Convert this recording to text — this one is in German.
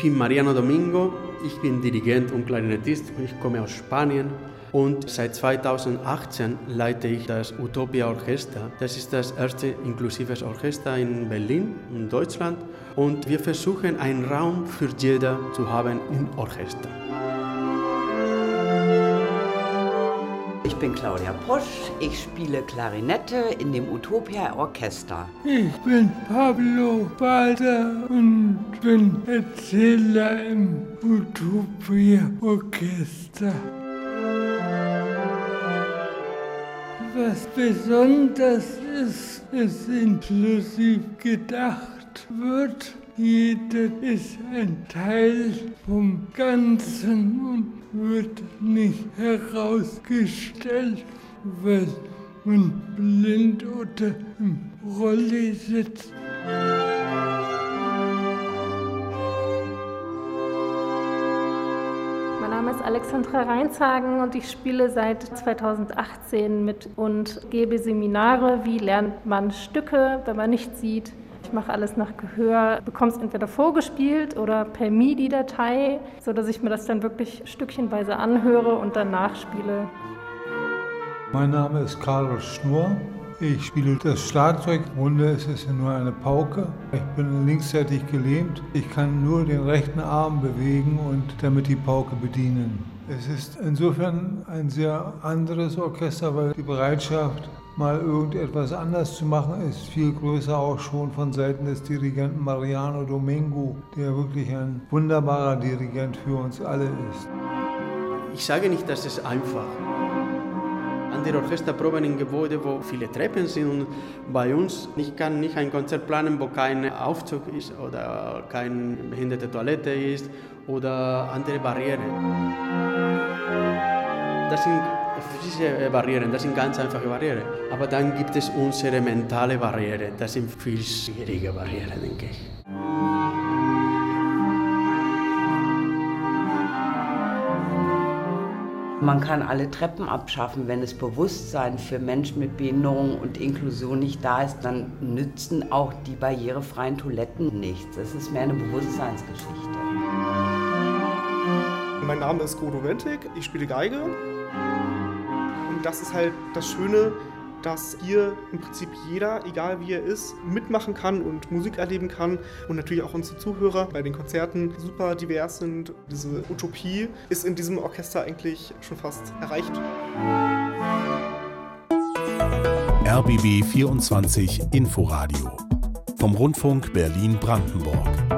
bin Mariano Domingo, ich bin Dirigent und Klarinettist, ich komme aus Spanien und seit 2018 leite ich das Utopia Orchester. Das ist das erste inklusives Orchester in Berlin, in Deutschland, und wir versuchen einen Raum für jeder zu haben im Orchester. Ich bin Claudia Posch, ich spiele Klarinette in dem Utopia Orchester. Ich bin Pablo Bader und bin Erzähler im Utopia Orchester. Was besonders ist, ist inklusiv gedacht wird. Jeder ist ein Teil vom Ganzen und wird nicht herausgestellt, weil man blind oder im Rolli sitzt. Mein Name ist Alexandra Reinshagen und ich spiele seit 2018 mit und gebe Seminare, wie lernt man Stücke, wenn man nichts sieht. Ich mache alles nach Gehör, bekomme es entweder vorgespielt oder per MIDI-Datei, sodass ich mir das dann wirklich stückchenweise anhöre und dann nachspiele. Mein Name ist Carlos Schnurr. Ich spiele das Schlagzeug. Im Grunde ist es nur eine Pauke. Ich bin linksseitig gelähmt. Ich kann nur den rechten Arm bewegen und damit die Pauke bedienen. Es ist insofern ein sehr anderes Orchester, weil die Bereitschaft, mal irgendetwas anders zu machen, ist viel größer, auch schon von Seiten des Dirigenten Mariano Domingo, der wirklich ein wunderbarer Dirigent für uns alle ist. Ich sage nicht, dass es einfach ist. Andere Orchester proben in Gebäuden, wo viele Treppen sind, und bei uns, ich kann nicht ein Konzert planen, wo kein Aufzug ist oder keine behinderte Toilette ist oder andere Barrieren. Das sind physische Barrieren, das sind ganz einfache Barrieren. Aber dann gibt es unsere mentale Barrieren, das sind viel schwierige Barrieren, denke ich. Man kann alle Treppen abschaffen. Wenn das Bewusstsein für Menschen mit Behinderung und Inklusion nicht da ist, dann nützen auch die barrierefreien Toiletten nichts. Das ist mehr eine Bewusstseinsgeschichte. Mein Name ist Godo Wentig, ich spiele Geige. Und das ist halt das Schöne, dass hier im Prinzip jeder, egal wie er ist, mitmachen kann und Musik erleben kann. Und natürlich auch unsere Zuhörer bei den Konzerten super divers sind. Diese Utopie ist in diesem Orchester eigentlich schon fast erreicht. RBB 24 Inforadio vom Rundfunk Berlin-Brandenburg.